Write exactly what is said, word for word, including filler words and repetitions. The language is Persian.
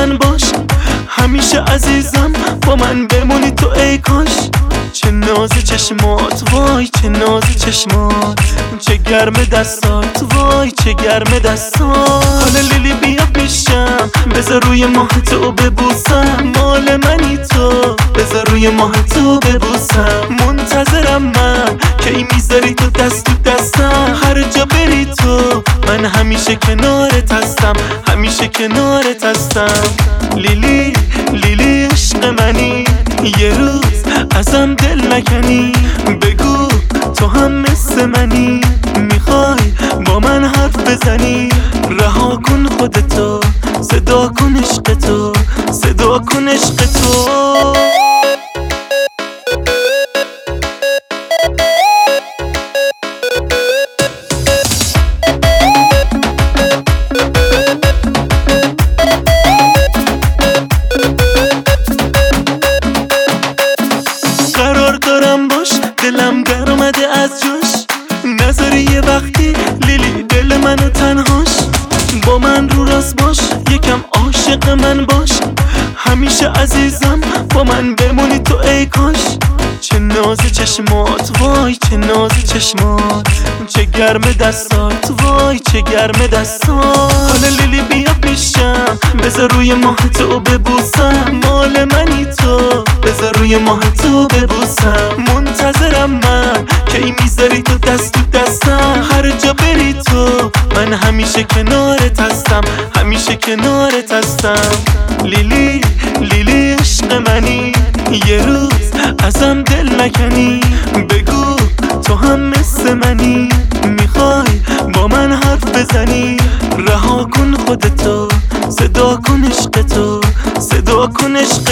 من باش، همیشه عزیزم با من بمونی تو ای کاش. چه ناز چشمات وای چه ناز چشمات، چه گرم دستات وای چه گرم دستات. حالا لیلی بیا پیشم بذار روی ماه تو ببوسم، مال منی تو بذار روی ماه تو ببوسم. منتظرم من که ای میذاری تو دست تو دستم، هر جا بری تو من همیشه کنارت هستم، همیشه کنارت هستم. لیلی لیلی عشق منی، یه روز ازم دل نکنی، بگو تو هم مثل منی، میخوای با من حرف بزنی. رها کن خودتو، صدا کن عشق تو، صدا کن عشق تو. قرار دارم باش دلم در اومده از جوش، نذاری یه وقتی لیلی دل منو تنهاش. با من رو راست باش یکم عاشق من باش، همیشه عزیزم با من بمونی تو ای کاش. چه ناز چشمات وای چه ناز چشمات، چه گرم دستات وای چه گرم دستات. حالا لیلی بیا پیشم بذار روی ماه تو ببوسم، مال منی تو بذار روی ماه تو ببوسم. منتظرم من که ای میذاری تو دست تو دستم، هر جا بری تو من همیشه کنارت هستم، همیشه کنارت هستم. لیلی لیلی عشق منی، یه روز ازم دل نکنی، بگو تو هم مثل منی، میخوای با من حرف بزنی. رها کن خودتو، صدا کن عشق تو، صدا کن عشق